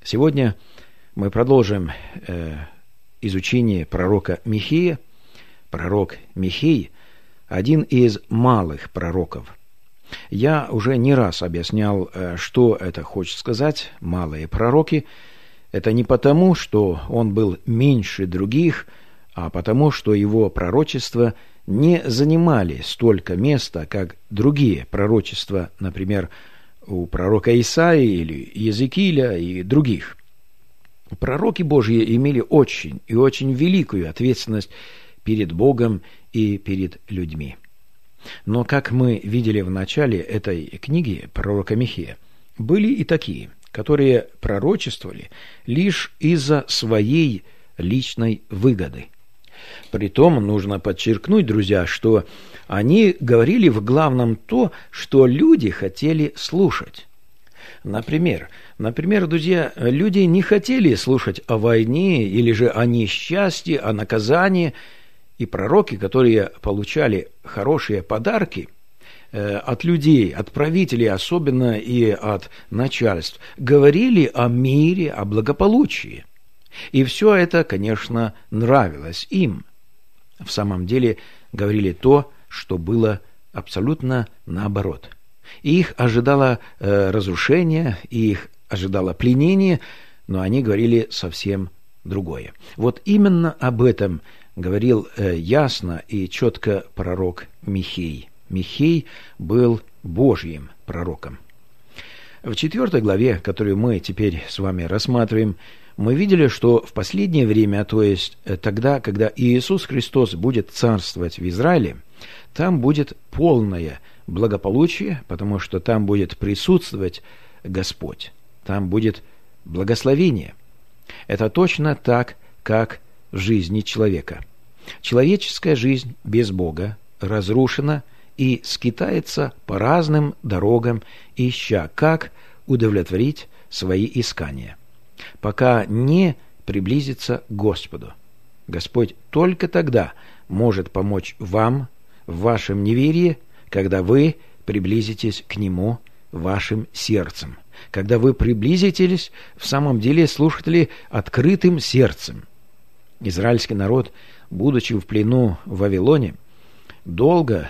Сегодня мы продолжим изучение пророка Михея. Пророк Михей – один из малых пророков. Я уже не раз объяснял, что это хочет сказать «малые пророки». Это не потому, что он был меньше других, а потому, что его пророчества не занимали столько места, как другие пророчества, например, у пророка Исаии или Иезекииля и других. Пророки Божьи имели очень и очень великую ответственность перед Богом и перед людьми. Но, как мы видели в начале этой книги пророка Михея, были и такие, которые пророчествовали лишь из-за своей личной выгоды. Притом нужно подчеркнуть, друзья, что они говорили в главном то, что люди хотели слушать. Например, друзья, люди не хотели слушать о войне или же о несчастье, о наказании. И пророки, которые получали хорошие подарки от людей, от правителей, особенно и от начальств, говорили о мире, о благополучии. И все это, конечно, нравилось им. В самом деле говорили то, что было абсолютно наоборот. Их ожидало разрушение, их ожидало пленение, но они говорили совсем другое. Вот именно об этом говорил ясно и четко пророк Михей. Михей был Божьим пророком. В 4 главе, которую мы теперь с вами рассматриваем, мы видели, что в последнее время, то есть тогда, когда Иисус Христос будет царствовать в Израиле, там будет полное благополучие, потому что там будет присутствовать Господь, там будет благословение. Это точно так, как в жизни человека. Человеческая жизнь без Бога разрушена и скитается по разным дорогам, ища, как удовлетворить свои искания, пока не приблизится к Господу. Господь только тогда может помочь вам в вашем неверии, когда вы приблизитесь к Нему вашим сердцем, когда вы приблизитесь в самом деле, слушатели, открытым сердцем. Израильский народ, будучи в плену в Вавилоне, долго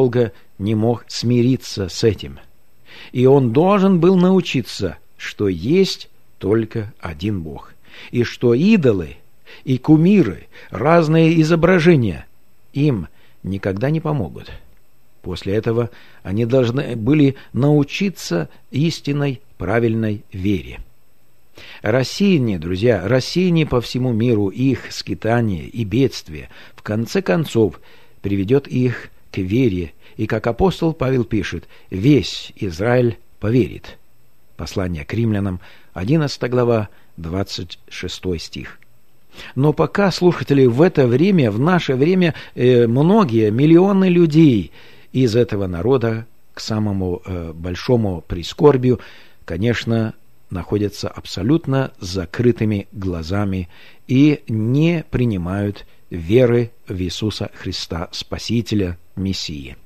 не мог смириться с этим. И он должен был научиться, что есть только один Бог, и что идолы и кумиры, разные изображения им никогда не помогут. После этого они должны были научиться истинной, правильной вере. Рассеяние, друзья, рассеяние по всему миру, их скитание и бедствие, в конце концов, приведет их к вере, и, как апостол Павел пишет, весь Израиль поверит. Послание к римлянам, 11 глава, 26 стих. Но пока, слушатели, в это время, в наше время, многие, миллионы людей из этого народа к самому большому прискорбию, конечно, находятся абсолютно закрытыми глазами и не принимают веры в Иисуса Христа, Спасителя, Мессии.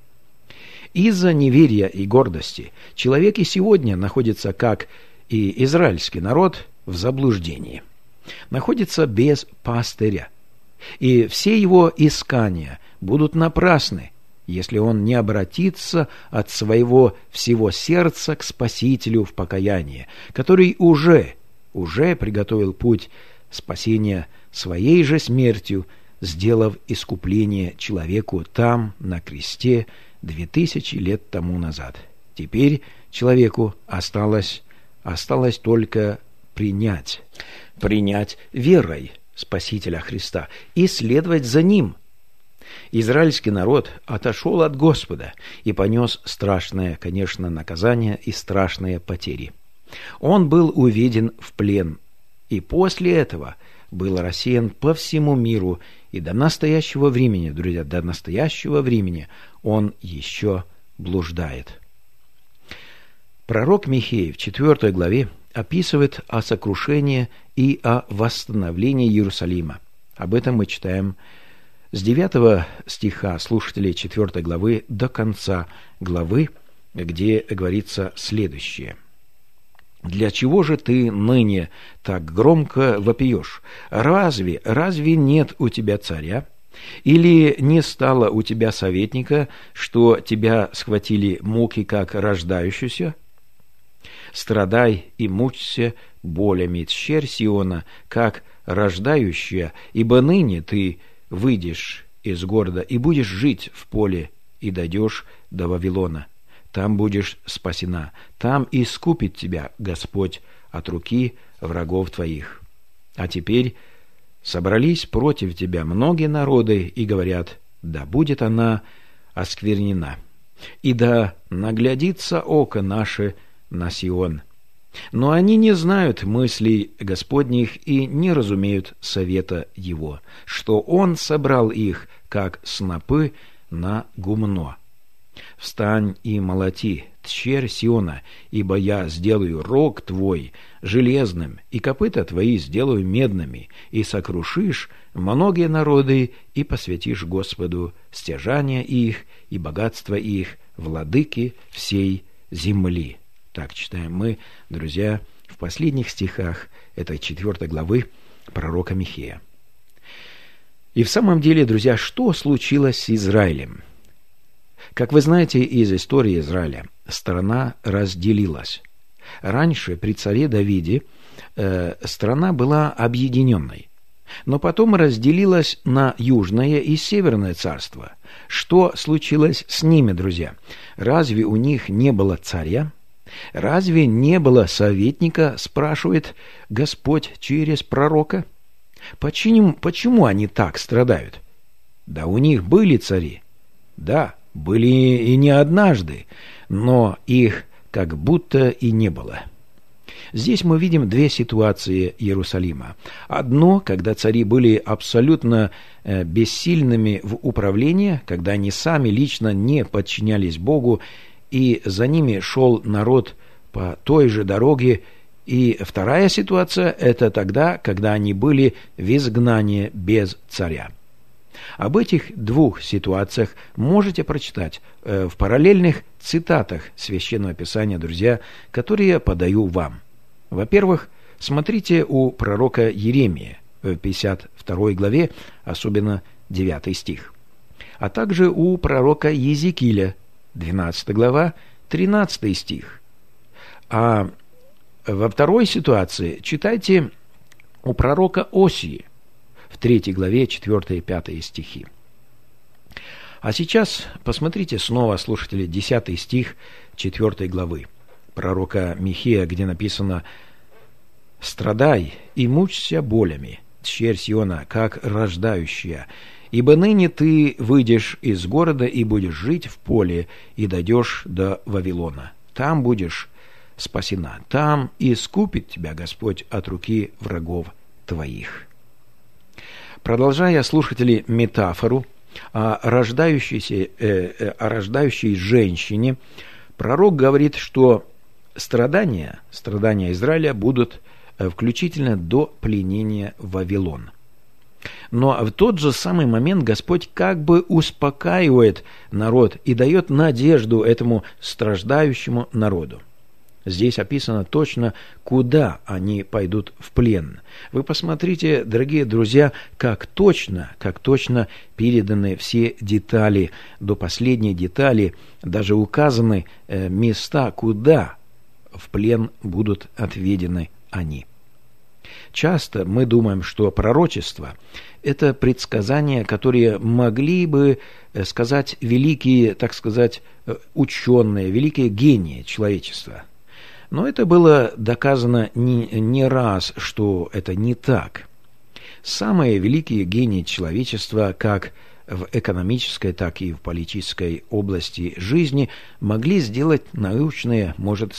Из-за неверия и гордости человек и сегодня находится, как и израильский народ, в заблуждении, находится без пастыря, и все его искания будут напрасны, если он не обратится от своего всего сердца к Спасителю в покаянии, который уже приготовил путь спасения своей же смертью, сделав искупление человеку там, на кресте, 2000 лет тому назад. Теперь человеку осталось только принять верой Спасителя Христа и следовать за Ним. Израильский народ отошел от Господа и понес страшное, конечно, наказание и страшные потери. Он был уведен в плен, и после этого был рассеян по всему миру, и до настоящего времени, друзья, до настоящего времени он еще блуждает. Пророк Михей в 4 главе описывает о сокрушении и о восстановлении Иерусалима. Об этом мы читаем с 9 стиха, слушателей 4 главы, до конца главы, где говорится следующее. Для чего же ты ныне так громко вопиешь? Разве нет у тебя царя? Или не стало у тебя советника, что тебя схватили муки, как рождающуюся? Страдай и мучься болями, тщерь Сиона, как рождающая, ибо ныне ты выйдешь из города и будешь жить в поле, и дойдешь до Вавилона. Там будешь спасена, там искупит тебя Господь от руки врагов твоих. А теперь собрались против тебя многие народы и говорят: да будет она осквернена, и да наглядится око наше на Сион. Но они не знают мыслей Господних и не разумеют совета его, что он собрал их, как снопы на гумно. Встань и молоти, тщерь Сиона, ибо я сделаю рог твой железным, и копыта твои сделаю медными, и сокрушишь многие народы, и посвятишь Господу стяжания их и богатства их, владыки всей земли». Так читаем мы, друзья, в последних стихах этой 4 главы пророка Михея. И в самом деле, друзья, что случилось с Израилем? Как вы знаете из истории Израиля, страна разделилась. Раньше, при царе Давиде, страна была объединенной, но потом разделилась на Южное и Северное царство. Что случилось с ними, друзья? Разве у них не было царя? Разве не было советника, спрашивает Господь через пророка? Почему они так страдают? Да у них были цари. Да, были и не однажды, но их как будто и не было. Здесь мы видим две ситуации Иерусалима. Одно, когда цари были абсолютно бессильными в управлении, когда они сами лично не подчинялись Богу, и за ними шел народ по той же дороге. И вторая ситуация – это тогда, когда они были в изгнании без царя. Об этих двух ситуациях можете прочитать в параллельных цитатах Священного Писания, друзья, которые я подаю вам. Во-первых, смотрите у пророка Иеремии в 52 главе, особенно 9 стих, а также у пророка Иезекииля, 12 глава, 13 стих. А во второй ситуации читайте у пророка Осии в 3 главе 4 и 5 стихи. А сейчас посмотрите снова, слушатели, 10 стих 4 главы пророка Михея, где написано: «Страдай и мучься болями, тщерь Сиона, как рождающая, ибо ныне ты выйдешь из города и будешь жить в поле, и дойдешь до Вавилона. Там будешь спасена, там искупит тебя Господь от руки врагов твоих». Продолжая, слушатели, метафору о рождающей женщине, пророк говорит, что страдания Израиля будут включительно до пленения в Вавилон. Но в тот же самый момент Господь как бы успокаивает народ и дает надежду этому страждающему народу. Здесь описано точно, куда они пойдут в плен. Вы посмотрите, дорогие друзья, как точно переданы все детали, до последней детали, даже указаны места, куда в плен будут отведены они. Часто мы думаем, что пророчество – это предсказания, которые могли бы сказать великие, так сказать, ученые, великие гении человечества. Но это было доказано не раз, что это не так. Самые великие гении человечества, как в экономической, так и в политической области жизни, могли сделать научные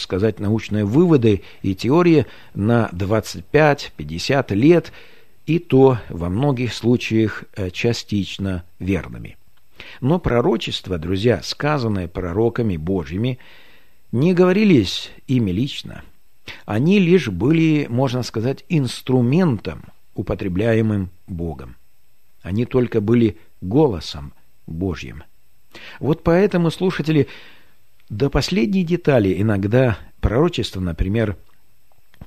выводы и теории на 25-50 лет, и то во многих случаях частично верными. Но пророчества, друзья, сказанные пророками Божьими, не говорились ими лично. Они лишь были, можно сказать, инструментом, употребляемым Богом. Они только были голосом Божьим. Вот поэтому, слушатели, до последней детали иногда пророчество, например,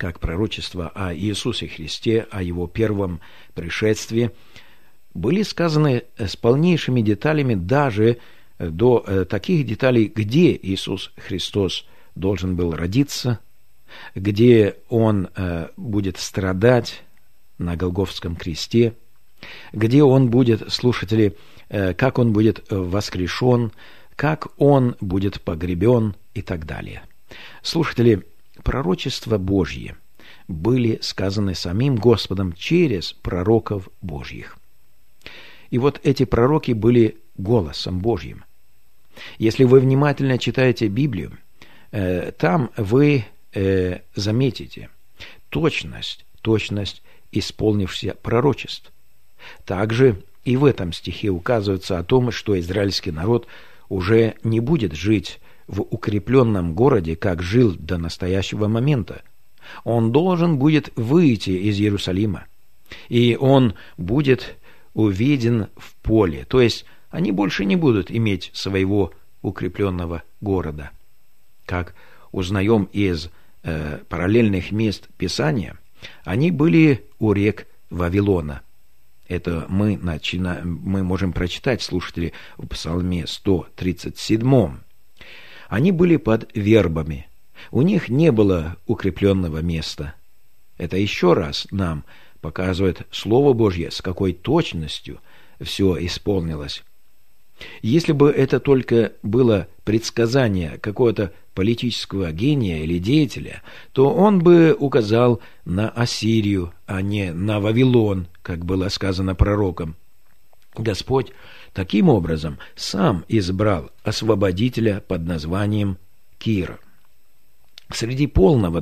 как пророчества о Иисусе Христе, о Его первом пришествии, были сказаны с полнейшими деталями, даже до таких деталей, где Иисус Христос должен был родиться, где Он будет страдать на Голгофском кресте, где Он будет, слушатели, как Он будет воскрешен, как Он будет погребен и так далее. Слушатели, пророчества Божьи были сказаны самим Господом через пророков Божьих. И вот эти пророки были голосом Божьим. Если вы внимательно читаете Библию, там вы заметите точность исполнившихся пророчеств. Также и в этом стихе указывается о том, что израильский народ уже не будет жить в укрепленном городе, как жил до настоящего момента. Он должен будет выйти из Иерусалима, и он будет увиден в поле, то есть они больше не будут иметь своего укрепленного города. Как узнаем из параллельных мест Писания, они были у рек Вавилона. Это мы можем прочитать, слушатели, в Псалме 137. Они были под вербами. У них не было укрепленного места. Это еще раз нам показывает Слово Божье, с какой точностью все исполнилось. Если бы это только было предсказание какого-то политического гения или деятеля, то он бы указал на Ассирию, а не на Вавилон, как было сказано пророком. Господь таким образом сам избрал освободителя под названием Кир. Среди полного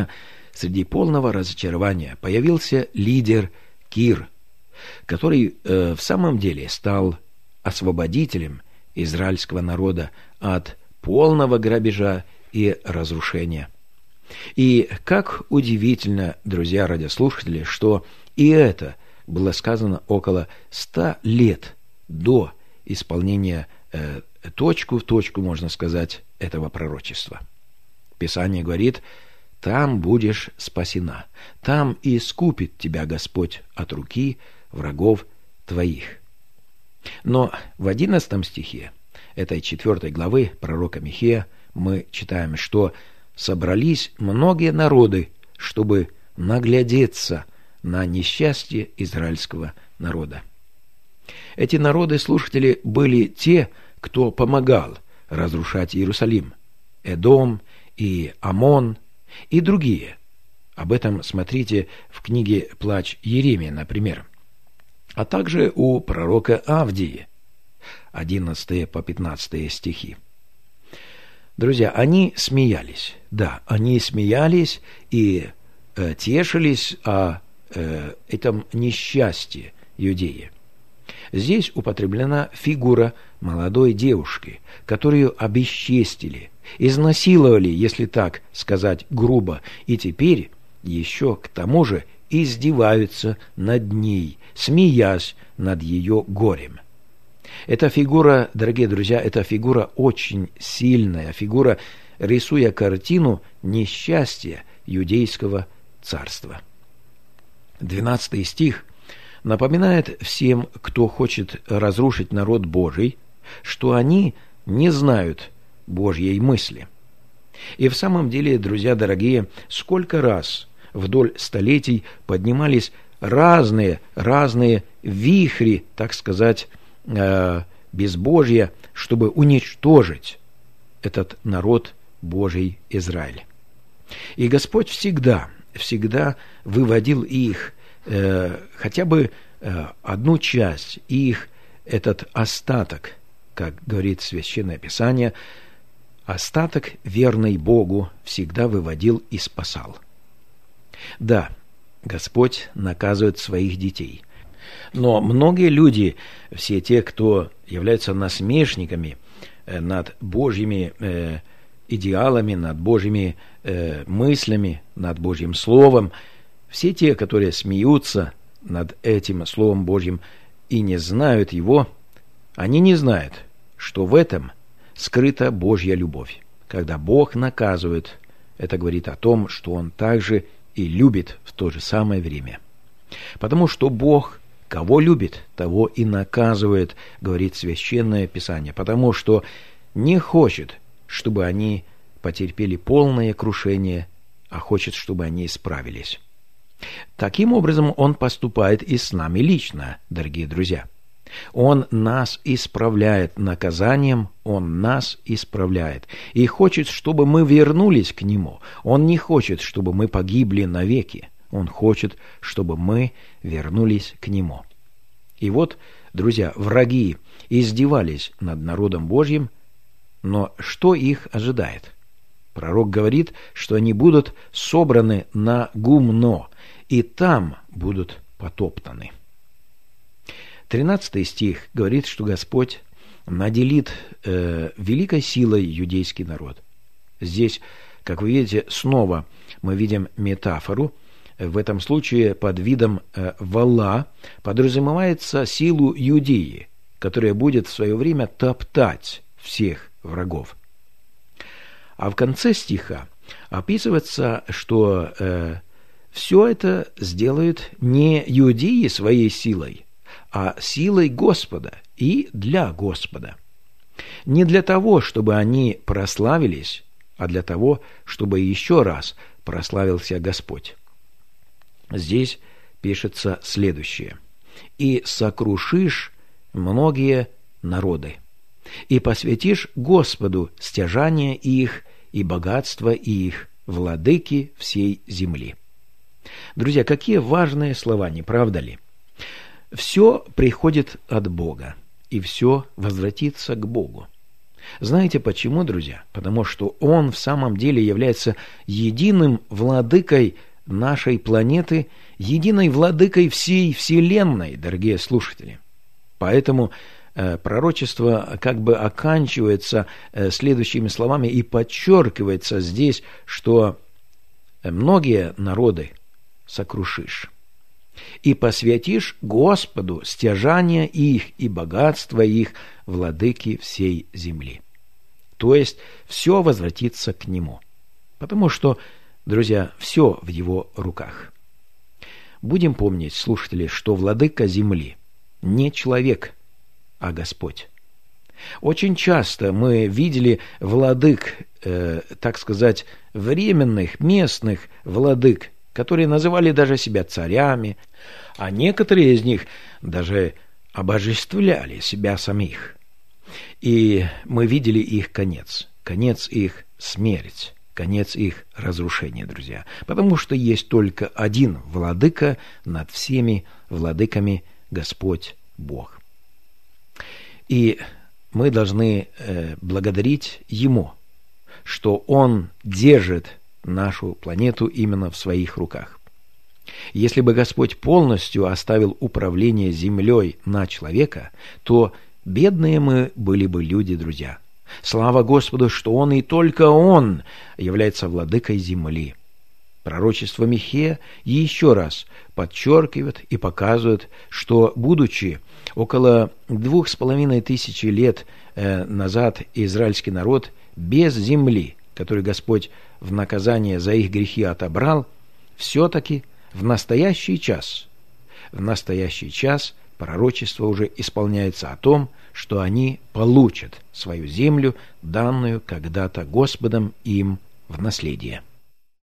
разочарования появился лидер Кир, который в самом деле стал освободителем израильского народа от полного грабежа и разрушения. И как удивительно, друзья радиослушатели, что и это было сказано около 100 лет до исполнения точку в точку, можно сказать, этого пророчества. Писание говорит: «Там будешь спасена, там и искупит тебя Господь от руки врагов твоих». Но в 11 стихе этой 4 главы пророка Михея мы читаем, что собрались многие народы, чтобы наглядеться на несчастье израильского народа. Эти народы, слушатели, были те, кто помогал разрушать Иерусалим: Эдом и Амон и другие. Об этом смотрите в книге «Плач Иеремия», например. А также у пророка Авдии, 11 по 15 стихи. Друзья, они смеялись. Да, они смеялись и тешились о этом несчастье Иудеи. Здесь употреблена фигура молодой девушки, которую обесчестили, изнасиловали, если так сказать грубо, и теперь еще к тому же издеваются над ней, смеясь над ее горем. Эта фигура, дорогие друзья, эта фигура очень сильная, фигура, рисуя картину несчастья иудейского царства. 12 стих напоминает всем, кто хочет разрушить народ Божий, что они не знают Божьей мысли. И в самом деле, друзья дорогие, сколько раз вдоль столетий поднимались разные вихри, так сказать, безбожья, чтобы уничтожить этот народ Божий Израиль. И Господь всегда выводил их, хотя бы одну часть, их, этот остаток, как говорит Священное Писание, остаток, верный Богу, всегда выводил и спасал. Да, Господь наказывает своих детей. Но многие люди, все те, кто являются насмешниками над Божьими идеалами, над Божьими мыслями, над Божьим Словом, все те, которые смеются над этим Словом Божьим и не знают его, они не знают, что в этом скрыта Божья любовь. Когда Бог наказывает, это говорит о том, что Он также и любит в то же самое время. Потому что Бог, кого любит, того и наказывает, говорит Священное Писание, потому что не хочет, чтобы они потерпели полное крушение, а хочет, чтобы они исправились. Таким образом, Он поступает и с нами лично, дорогие друзья. Он нас исправляет наказанием, Он нас исправляет. И хочет, чтобы мы вернулись к Нему. Он не хочет, чтобы мы погибли навеки. Он хочет, чтобы мы вернулись к Нему. И вот, друзья, враги издевались над народом Божьим, но что их ожидает? Пророк говорит, что они будут собраны на гумно, и там будут потоптаны. 13 стих говорит, что Господь наделит великой силой иудейский народ. Здесь, как вы видите, снова мы видим метафору. В этом случае под видом вала подразумевается силу Иудеи, которая будет в свое время топтать всех врагов. А в конце стиха описывается, что все это сделают не иудеи своей силой, а силой Господа и для Господа. Не для того, чтобы они прославились, а для того, чтобы еще раз прославился Господь. Здесь пишется следующее. «И сокрушишь многие народы, и посвятишь Господу стяжания их и богатства их, владыки всей земли». Друзья, какие важные слова, не правда ли? Все приходит от Бога, и все возвратится к Богу. Знаете почему, друзья? Потому что Он в самом деле является единым владыкой нашей планеты, единой владыкой всей Вселенной, дорогие слушатели. Поэтому пророчество как бы оканчивается следующими словами и подчеркивается здесь, что многие народы сокрушишь и посвятишь Господу стяжания их и богатства их, владыки всей земли. То есть все возвратится к Нему, потому что, друзья, все в Его руках. Будем помнить, слушатели, что владыка земли не человек, а Господь. Очень часто мы видели владык, так сказать, временных, местных владык, которые называли даже себя царями, а некоторые из них даже обожествляли себя самих. И мы видели их конец их смерть, конец их разрушения, друзья. Потому что есть только один владыка над всеми владыками, Господь Бог. И мы должны благодарить Ему, что Он держит нашу планету именно в своих руках. Если бы Господь полностью оставил управление землей на человека, то бедные мы были бы люди, друзья. Слава Господу, что Он и только Он является владыкой земли. Пророчество Михея еще раз подчеркивает и показывает, что, будучи около 2500 лет назад израильский народ без земли, которую Господь в наказание за их грехи отобрал, все-таки в настоящий час пророчество уже исполняется о том, что они получат свою землю, данную когда-то Господом им в наследие.